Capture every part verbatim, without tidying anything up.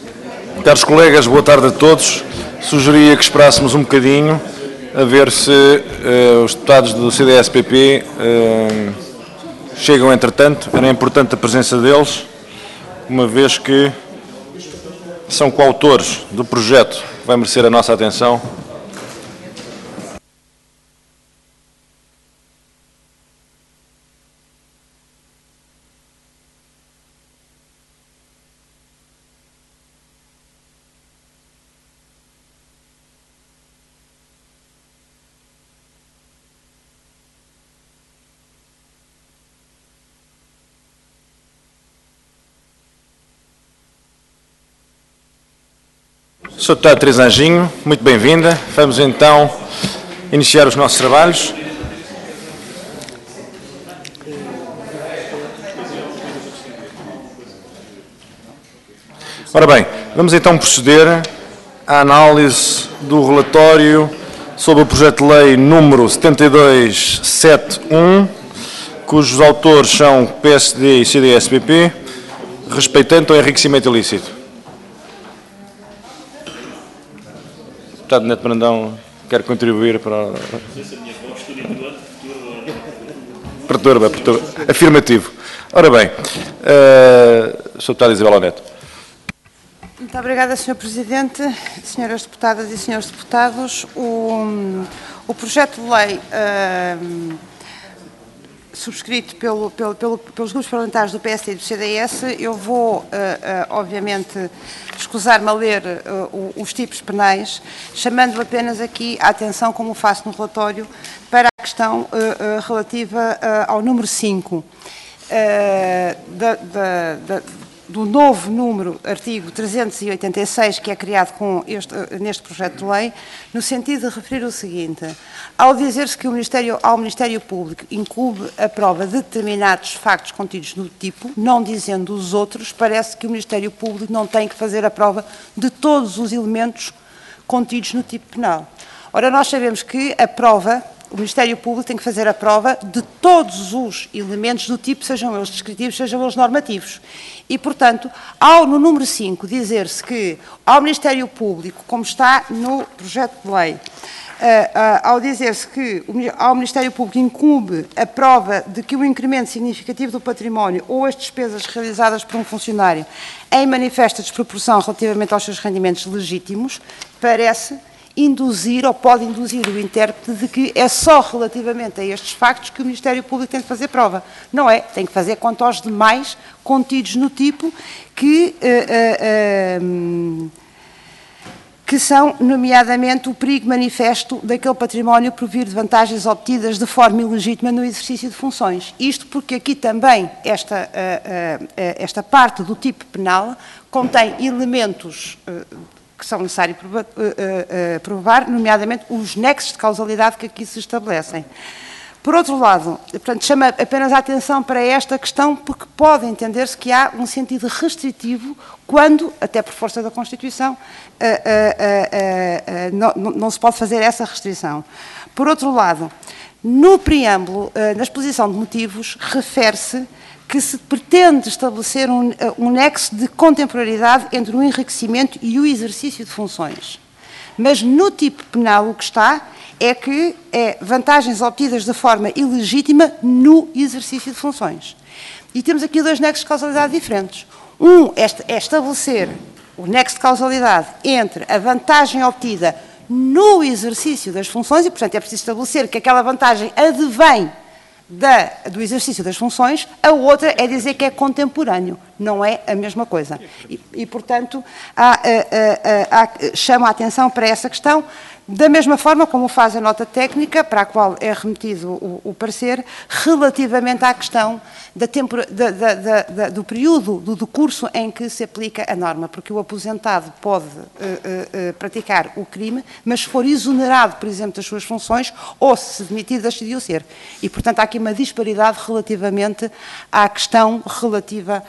Caros colegas, boa tarde a todos. Sugeria que esperássemos um bocadinho a ver se uh, os deputados do C D S P P uh, chegam entretanto. Era importante a presença deles, uma vez que são coautores do projeto que vai merecer a nossa atenção. senhor Deputado Teresa Anjinho, muito bem-vinda. Vamos então iniciar os nossos trabalhos. Ora bem, vamos então proceder à análise do relatório sobre o projeto de lei número setenta e dois setenta e um, cujos autores são P S D e C D S P P, respeitando o enriquecimento ilícito. Deputado Neto Brandão, quer contribuir para... Perturba, perturba. Afirmativo. Ora bem, uh, senhor Deputado Isabel Neto. Muito obrigada, senhor Presidente, senhoras deputadas e senhores deputados. O, o projeto de lei uh, subscrito pelo, pelo, pelo, pelos grupos parlamentares do P S D e do C D S, eu vou, uh, uh, obviamente, escusar-me a ler uh, os tipos penais, chamando apenas aqui a atenção, como faço no relatório, para a questão uh, uh, relativa uh, ao número cinco, uh, da, da, da, do novo número, artigo trezentos e oitenta e seis, que é criado com este, neste projeto de lei, no sentido de referir o seguinte: ao dizer-se que o Ministério, ao Ministério Público incumbe a prova de determinados factos contidos no tipo, não dizendo os outros, parece que o Ministério Público não tem que fazer a prova de todos os elementos contidos no tipo penal. Ora, nós sabemos que a prova, o Ministério Público tem que fazer a prova de todos os elementos do tipo, sejam eles descritivos, sejam eles normativos. E, portanto, ao no número cinco dizer-se que ao Ministério Público, como está no projeto de lei, uh, uh, ao dizer-se que o, ao Ministério Público incumbe a prova de que o incremento significativo do património ou as despesas realizadas por um funcionário em manifesta desproporção relativamente aos seus rendimentos legítimos, parece induzir, ou pode induzir o intérprete de que é só relativamente a estes factos que o Ministério Público tem de fazer prova. Não é, tem que fazer quanto aos demais contidos no tipo que, uh, uh, uh, que são, nomeadamente, o perigo manifesto daquele património por vir de vantagens obtidas de forma ilegítima no exercício de funções. Isto porque aqui também esta, uh, uh, esta parte do tipo penal contém elementos uh, que são necessários provar, nomeadamente os nexos de causalidade que aqui se estabelecem. Por outro lado, portanto, chama apenas a atenção para esta questão, porque pode entender-se que há um sentido restritivo quando, até por força da Constituição, uh, uh, uh, uh, não, não se pode fazer essa restrição. Por outro lado, no preâmbulo, uh, na exposição de motivos, refere-se que se pretende estabelecer um, um nexo de contemporaneidade entre o enriquecimento e o exercício de funções. Mas no tipo penal o que está é que é vantagens obtidas de forma ilegítima no exercício de funções. E temos aqui dois nexos de causalidade diferentes. Um é estabelecer o nexo de causalidade entre a vantagem obtida no exercício das funções, e, portanto, é preciso estabelecer que aquela vantagem advém Da, do exercício das funções, a outra é dizer que é contemporâneo, não é a mesma coisa. E, e portanto, há, há, há, há, chamo a atenção para essa questão, da mesma forma como faz a nota técnica, para a qual é remetido o, o parecer, relativamente à questão da tempora, da, da, da, da, do período do, do curso em que se aplica a norma, porque o aposentado pode uh, uh, uh, praticar o crime, mas se for exonerado, por exemplo, das suas funções, ou se demitir, deixa de o ser. E, portanto, há aqui uma disparidade relativamente à questão relativa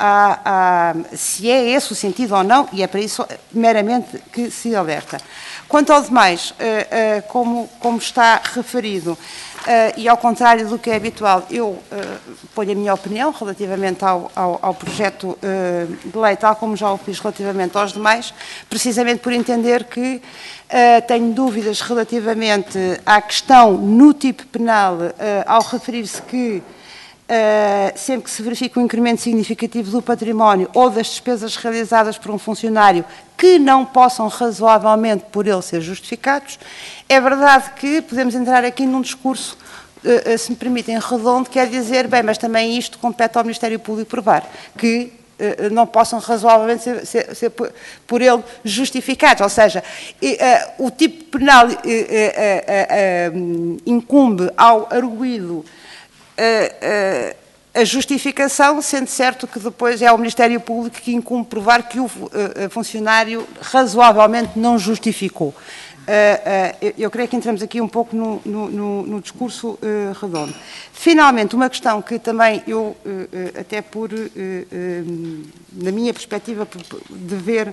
a, a se é esse o sentido ou não, e é para isso meramente que se alerta. Quanto ao demais, como, como está referido, e ao contrário do que é habitual, eu uh, ponho a minha opinião relativamente ao, ao, ao projeto uh, de lei, tal como já o fiz relativamente aos demais, precisamente por entender que uh, tenho dúvidas relativamente à questão no tipo penal, uh, ao referir-se que Uh, sempre que se verifica um incremento significativo do património ou das despesas realizadas por um funcionário que não possam razoavelmente por ele ser justificados, é verdade que podemos entrar aqui num discurso, uh, uh, se me permitem, redondo, quer dizer, bem, mas também isto compete ao Ministério Público provar, que uh, não possam razoavelmente ser, ser, ser por, por ele justificados, ou seja, uh, o tipo penal uh, uh, uh, uh, incumbe ao arguido A, a, a justificação, sendo certo que depois é ao Ministério Público que incumbe provar que o a, a funcionário razoavelmente não justificou. Uh, uh, eu creio que entramos aqui um pouco no, no, no, no discurso uh, redondo. Finalmente, uma questão que também eu, uh, uh, até por, uh, uh, na minha perspectiva de ver, uh,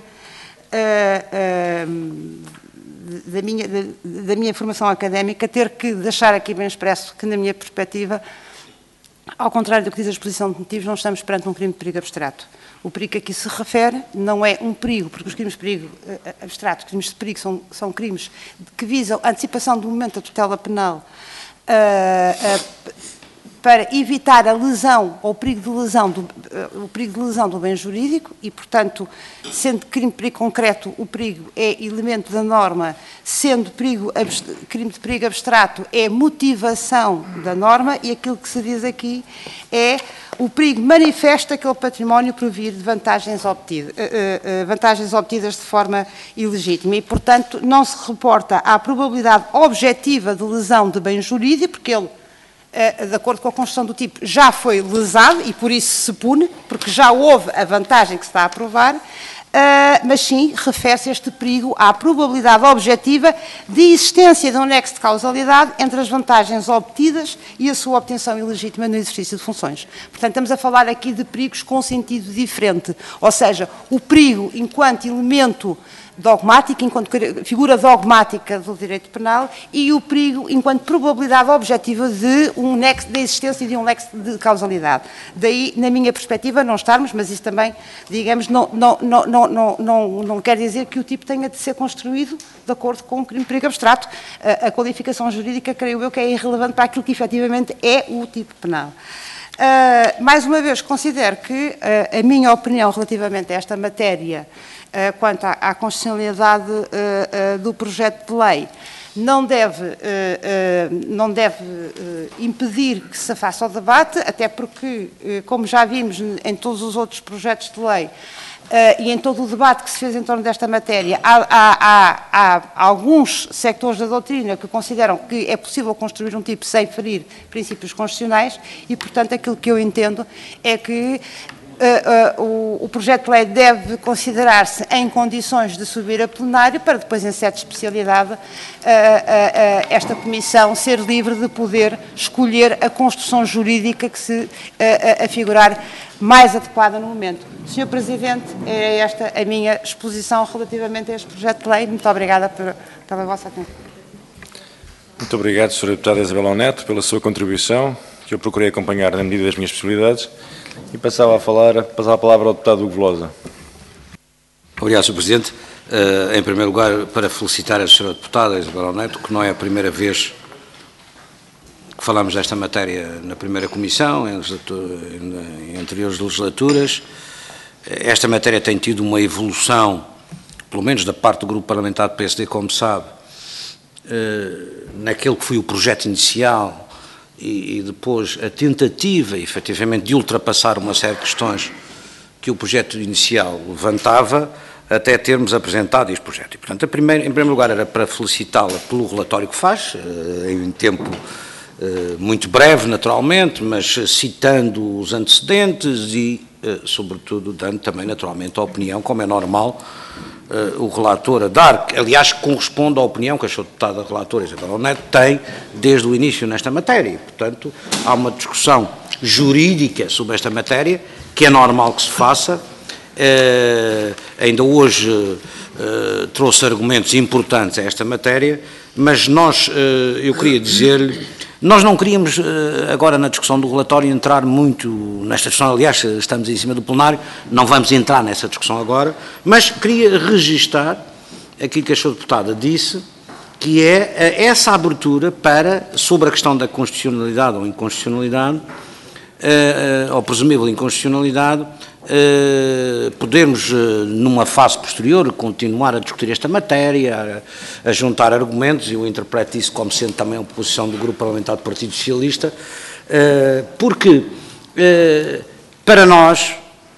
uh, da minha, da, da minha formação académica, ter que deixar aqui bem expresso que, na minha perspectiva, ao contrário do que diz a exposição de motivos, não estamos perante um crime de perigo abstrato. O perigo a que se refere não é um perigo, porque os crimes de perigo uh, abstratos, crimes de perigo, são, são crimes que visam a antecipação do momento da tutela penal uh, uh, para evitar a lesão ou o perigo de lesão do, uh, o perigo de lesão do bem jurídico e, portanto, sendo crime de perigo concreto, o perigo é elemento da norma, sendo perigo, crime de perigo abstrato é motivação da norma e aquilo que se diz aqui é o perigo manifesta aquele património por vir de vantagens obtidas, uh, uh, vantagens obtidas de forma ilegítima e, portanto, não se reporta à probabilidade objetiva de lesão de bem jurídico, porque ele, uh, de acordo com a construção do tipo, já foi lesado e por isso se pune, porque já houve a vantagem que se está a provar, Uh, mas sim, refere-se este perigo à probabilidade objetiva de existência de um nexo de causalidade entre as vantagens obtidas e a sua obtenção ilegítima no exercício de funções. Portanto, estamos a falar aqui de perigos com sentido diferente, ou seja, o perigo enquanto elemento dogmático, enquanto figura dogmática do direito penal e o perigo enquanto probabilidade objetiva de um nexo, de existência de um nexo de causalidade. Daí, na minha perspectiva, não estarmos, mas isso também, digamos, não, não, não, não, não, não, não quer dizer que o tipo tenha de ser construído de acordo com um crime de perigo abstrato. A, a qualificação jurídica, creio eu, que é irrelevante para aquilo que efetivamente é o tipo penal. Uh, mais uma vez, considero que uh, a minha opinião relativamente a esta matéria, uh, quanto à, à constitucionalidade uh, uh, do projeto de lei, não deve, uh, uh, não deve uh, impedir que se faça o debate, até porque, uh, como já vimos em todos os outros projetos de lei, Uh, e em todo o debate que se fez em torno desta matéria, há, há, há, há alguns sectores da doutrina que consideram que é possível construir um tipo sem ferir princípios constitucionais e, portanto, aquilo que eu entendo é que uh, uh, o, o projeto de lei deve considerar-se em condições de subir a plenário para depois, em certa especialidade, uh, uh, uh, esta comissão ser livre de poder escolher a construção jurídica que se uh, uh, afigurar mais adequada no momento. senhor Presidente, é esta a minha exposição relativamente a este projeto de lei. Muito obrigada por, pela vossa atenção. Muito obrigado, senhora Deputada Isabel Neto, pela sua contribuição, que eu procurei acompanhar na medida das minhas possibilidades, e passava a falar, passava a palavra ao deputado Hugo Velosa. Obrigado, senhor Presidente. Uh, em primeiro lugar, para felicitar a senhora Deputada Isabel Neto, que não é a primeira vez que falamos desta matéria na primeira comissão, em, em, em anteriores legislaturas. Esta matéria tem tido uma evolução, pelo menos da parte do Grupo Parlamentar do P S D, como sabe, eh, naquele que foi o projeto inicial e, e depois a tentativa, efetivamente, de ultrapassar uma série de questões que o projeto inicial levantava, até termos apresentado este projeto. E, portanto, a primeira, em primeiro lugar, era para felicitá-la pelo relatório que faz, eh, em tempo eh, muito breve, naturalmente, mas citando os antecedentes e sobretudo dando também naturalmente a opinião, como é normal, uh, o relator a dar, que aliás corresponde à opinião que a sua deputada relatora Isabel Neto tem desde o início nesta matéria. E, portanto, há uma discussão jurídica sobre esta matéria, que é normal que se faça. Uh, ainda hoje uh, trouxe argumentos importantes a esta matéria, mas nós, uh, eu queria dizer-lhe, Nós não queríamos, agora na discussão do relatório, entrar muito nesta discussão, aliás, estamos em cima do plenário, não vamos entrar nessa discussão agora, mas queria registar aquilo que a senhora deputada disse, que é essa abertura para, sobre a questão da constitucionalidade ou inconstitucionalidade, ou presumível inconstitucionalidade, podermos, numa fase posterior, continuar a discutir esta matéria, a, a juntar argumentos, e eu interpreto isso como sendo também a posição do Grupo Parlamentar do Partido Socialista, porque, para nós,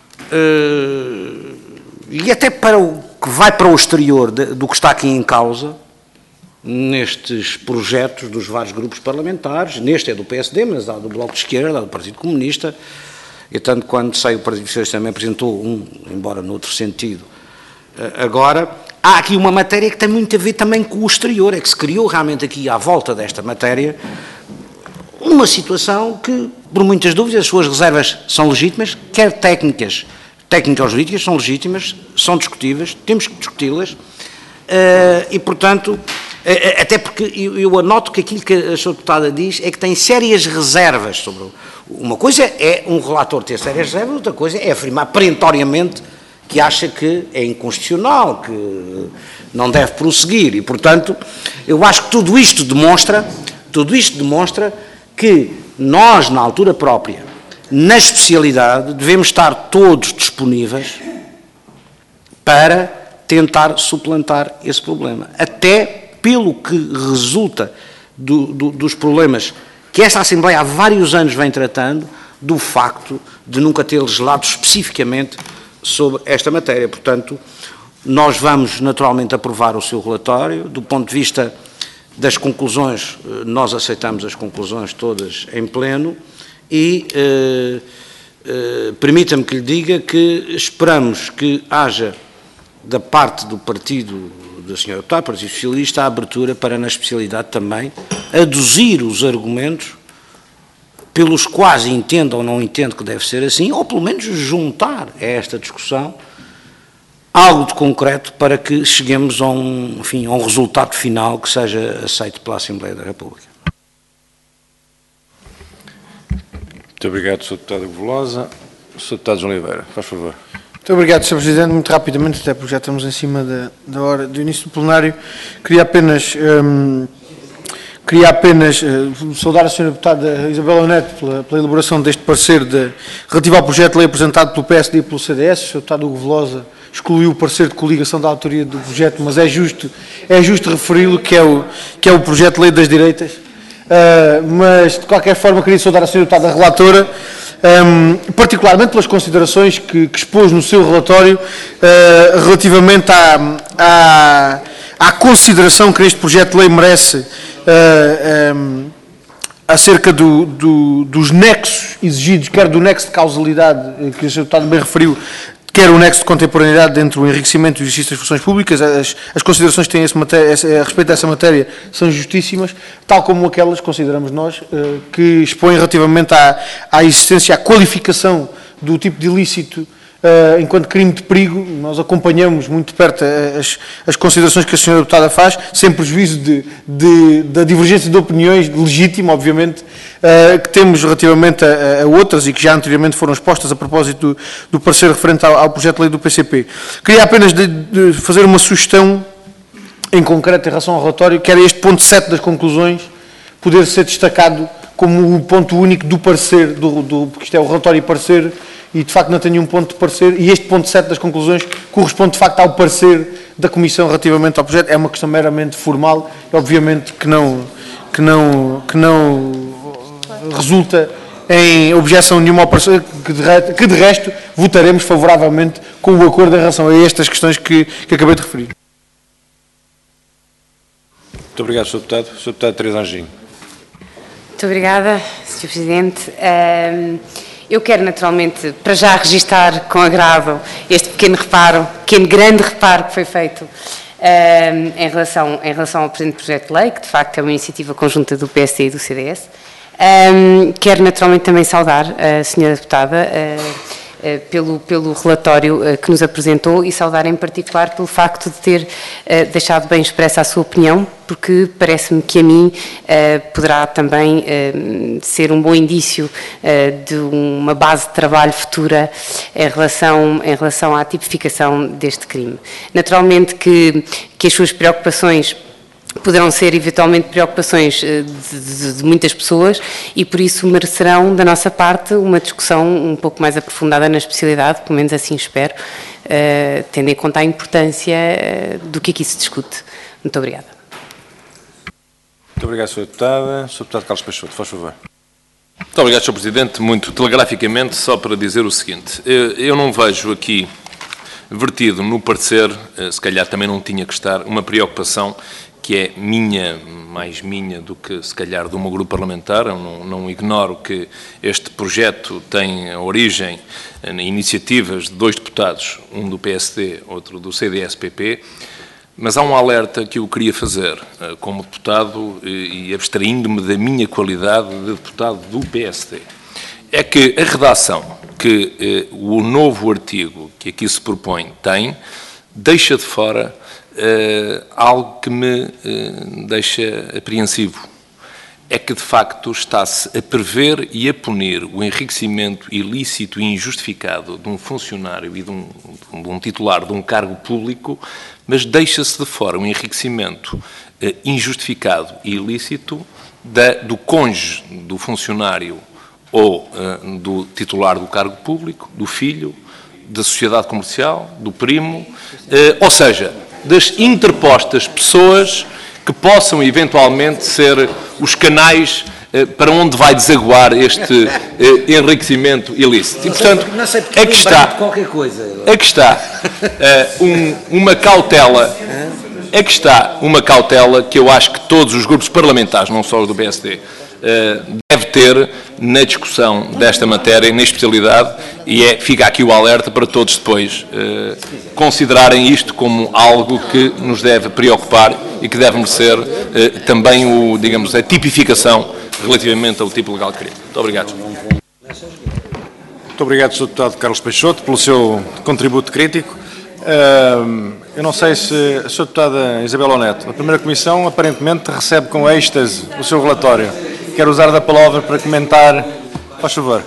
e até para o que vai para o exterior do que está aqui em causa, nestes projetos dos vários grupos parlamentares, neste é do P S D, mas há do Bloco de Esquerda, há do Partido Comunista, e tanto quando sei, o Partido Socialista também apresentou um, embora noutro sentido. Agora, há aqui uma matéria que tem muito a ver também com o exterior, é que se criou realmente aqui à volta desta matéria uma situação que, por muitas dúvidas, as suas reservas são legítimas, quer técnicas, técnicas ou jurídicas, são legítimas, são discutíveis, temos que discuti-las, e, portanto, até porque eu anoto que aquilo que a senhora deputada diz é que tem sérias reservas sobre o... Uma coisa é um relator ter sérias reservas, outra coisa é afirmar perentoriamente que acha que é inconstitucional, que não deve prosseguir, e, portanto, eu acho que tudo isto demonstra, tudo isto demonstra que nós, na altura própria, na especialidade, devemos estar todos disponíveis para tentar suplantar esse problema, até pelo que resulta do, do, dos problemas que esta Assembleia há vários anos vem tratando, do facto de nunca ter legislado especificamente sobre esta matéria. Portanto, nós vamos naturalmente aprovar o seu relatório. Do ponto de vista das conclusões, nós aceitamos as conclusões todas em pleno e eh, eh, permita-me que lhe diga que esperamos que haja, da parte do partido da senhora deputada, Partido Socialista, a abertura para, na especialidade também, aduzir os argumentos pelos quais entendo ou não entendo que deve ser assim, ou pelo menos juntar a esta discussão algo de concreto para que cheguemos a um, enfim, a um resultado final que seja aceito pela Assembleia da República. Muito obrigado, senhor Deputado Velosa. senhor Deputado João Oliveira, faz favor. Muito obrigado, senhor Presidente. Muito rapidamente, até porque já estamos em cima da, da hora do início do plenário, queria apenas, hum, queria apenas uh, saudar a senhora Deputada Isabela Neto pela, pela elaboração deste parecer de, relativo ao projeto de lei apresentado pelo P S D e pelo C D S. O senhor Deputado Hugo Velosa excluiu o parecer de coligação da autoria do projeto, mas é justo, é justo referi-lo, que, é o, que é o projeto de lei das direitas. Uh, mas, de qualquer forma, queria saudar a senhora Deputada Relatora, Um, particularmente pelas considerações que, que expôs no seu relatório uh, relativamente à, à, à consideração que este projeto de lei merece uh, um, acerca do, do, dos nexos exigidos, quer do nexo de causalidade, que o senhor Deputado bem referiu, quer o nexo de contemporaneidade entre o enriquecimento e o exercício das funções públicas. As, as considerações que têm esse matéria, a respeito dessa matéria são justíssimas, tal como aquelas, consideramos nós, que expõem relativamente à, à existência, à qualificação do tipo de ilícito enquanto crime de perigo. Nós acompanhamos muito de perto as, as considerações que a senhora deputada faz, sem prejuízo de, de, da divergência de opiniões, legítima, obviamente, uh, que temos relativamente a, a outras e que já anteriormente foram expostas a propósito do, do parecer referente ao, ao projeto de lei do P C P. Queria apenas de, de fazer uma sugestão em concreto em relação ao relatório, que era este ponto sete das conclusões poder ser destacado como o ponto único do parecer, do, do, porque isto é o relatório e parecer, e de facto não tenho um ponto de parecer, e este ponto sete das conclusões corresponde de facto ao parecer da Comissão relativamente ao projeto. É uma questão meramente formal, obviamente que não, que não, que não resulta em objeção nenhuma ao parecer, que de, que de resto votaremos favoravelmente com o acordo em relação a estas questões que, que acabei de referir. Muito obrigado, senhor Deputado. senhor Deputado Teresa Anjinho. Muito obrigada, senhor Presidente. Um, Eu quero, naturalmente, para já registar com agrado este pequeno reparo, pequeno grande reparo que foi feito um, em, relação, em relação ao presente projeto de lei, que de facto é uma iniciativa conjunta do P S D e do C D S. Um, quero, naturalmente, também saudar a senhora deputada uh, pelo, pelo relatório que nos apresentou e saudar em particular pelo facto de ter deixado bem expressa a sua opinião, porque parece-me que a mim poderá também ser um bom indício de uma base de trabalho futura em relação, em relação à tipificação deste crime. Naturalmente que, que as suas preocupações poderão ser eventualmente preocupações de, de, de muitas pessoas e por isso merecerão da nossa parte uma discussão um pouco mais aprofundada na especialidade, pelo menos assim espero, uh, tendo em conta a importância uh, do que aqui se discute. Muito obrigada. Muito obrigado, senhora Deputada. senhor Deputado Carlos Peixoto, faz favor. Muito obrigado, senhor Presidente. Muito telegraficamente, só para dizer o seguinte. Eu não vejo aqui vertido no parecer, se calhar também não tinha que estar, uma preocupação que é minha, mais minha do que se calhar de um grupo parlamentar. Eu não, não ignoro que este projeto tem a origem em iniciativas de dois deputados, um do P S D, outro do C D S P P, mas há um alerta que eu queria fazer como deputado e abstraindo-me da minha qualidade de deputado do P S D. É que a redação que eh, o novo artigo que aqui se propõe tem, deixa de fora Uh, algo que me uh, deixa apreensivo. É que, de facto, está-se a prever e a punir o enriquecimento ilícito e injustificado de um funcionário e de um, de um titular de um cargo público, mas deixa-se de fora o enriquecimento uh, injustificado e ilícito da, do cônjuge do funcionário ou uh, do titular do cargo público, do filho, da sociedade comercial, do primo, uh, ou seja, das interpostas pessoas que possam eventualmente ser os canais eh, para onde vai desaguar este eh, enriquecimento ilícito. E, portanto, é que está, qualquer coisa. é que está eh, um, uma cautela, é que está uma cautela que eu acho que todos os grupos parlamentares, não só os do P S D, eh, deve ter na discussão desta matéria, na especialidade, e é, fica aqui o alerta para todos depois eh, considerarem isto como algo que nos deve preocupar e que deve merecer eh, também o, digamos, a tipificação relativamente ao tipo legal de crime. Muito obrigado. Muito obrigado, senhor Deputado Carlos Peixoto, pelo seu contributo crítico. Eu não sei se a senhora Deputada Isabel Neto, a primeira comissão, aparentemente recebe com êxtase o seu relatório. Quero usar da palavra para comentar. Faz favor.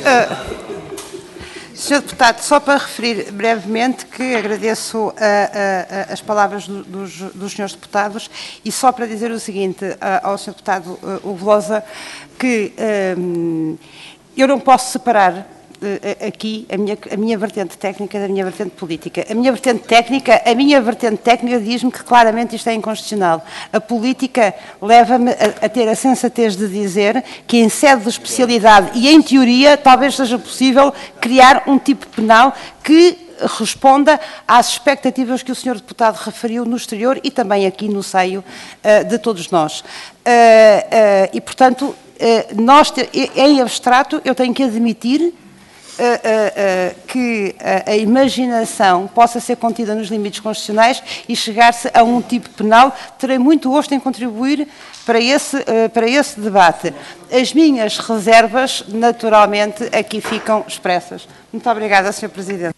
senhor Deputado, só para referir brevemente que agradeço a, a, a, as palavras do, dos, dos senhores deputados e só para dizer o seguinte a, ao senhor Deputado uh, Hugo Lousa, que um, eu não posso separar aqui a minha, a minha vertente técnica da minha vertente política. A minha vertente técnica, a minha vertente técnica diz-me que claramente isto é inconstitucional. A política leva-me a, a ter a sensatez de dizer que em sede de especialidade e em teoria talvez seja possível criar um tipo penal que responda às expectativas que o senhor deputado referiu no exterior e também aqui no seio uh, de todos nós. Uh, uh, e, portanto, uh, nós, em abstrato, eu tenho que admitir Uh, uh, uh, que uh, a imaginação possa ser contida nos limites constitucionais e chegar-se a um tipo penal. Terei muito gosto em contribuir para esse, uh, para esse debate. As minhas reservas, naturalmente, aqui ficam expressas. Muito obrigada, senhor Presidente.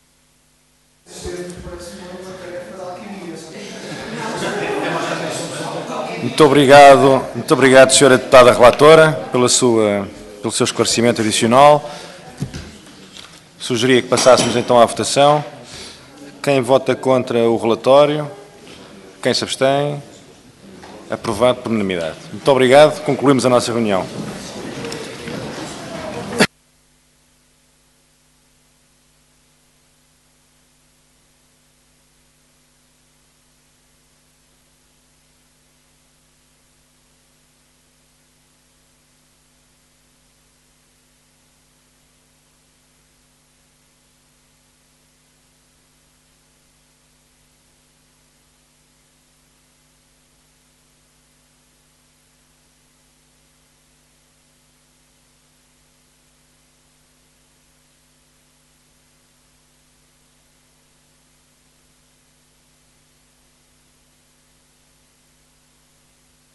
Muito obrigado, muito obrigado, senhora Deputada Relatora, pela sua, pelo seu esclarecimento adicional. Sugeria que passássemos então à votação. Quem vota contra o relatório? Quem se abstém? Aprovado por unanimidade. Muito obrigado. Concluímos a nossa reunião.